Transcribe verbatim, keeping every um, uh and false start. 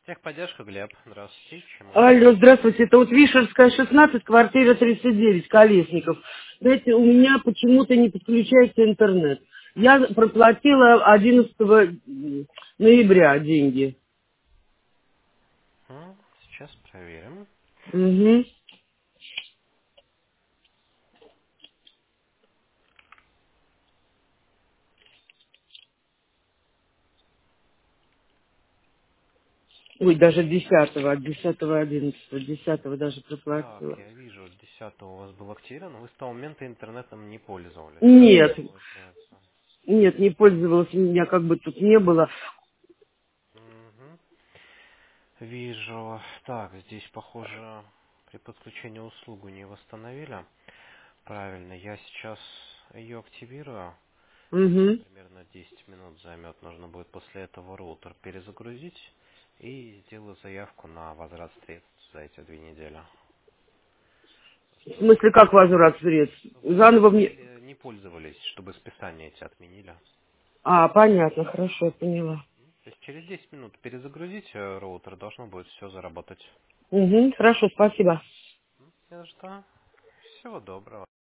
Техподдержка, Глеб. Здравствуйте. Чем могу Алло, помочь? здравствуйте. Это вот Вишерская, шестнадцать, квартира тридцать девять, Колесников. Знаете, у меня почему-то не подключается интернет. Я проплатила одиннадцатого ноября деньги. М, Сейчас проверим. Угу. Ой, даже десятого, от десятого одиннадцатого, десятого даже Так, проплатила. я вижу, десятого у вас был активен, но вы с того момента интернетом не пользовались, да, Нет, получается? нет, не пользовалась, у меня как бы тут не было. Мгм. Вижу. Так, здесь, похоже, при подключении услугу не восстановили. Правильно, я сейчас ее активирую. Угу. Примерно десять минут займет. Нужно будет после этого роутер перезагрузить и сделаю заявку на возврат средств за эти две недели. В смысле, как возврат средств? Вы Заново мне... не, не пользовались, чтобы списания эти отменили. А, понятно, хорошо, поняла. То есть через десять минут перезагрузить э, роутер, должно будет все заработать. Угу, хорошо, спасибо. Не за что. Всего доброго.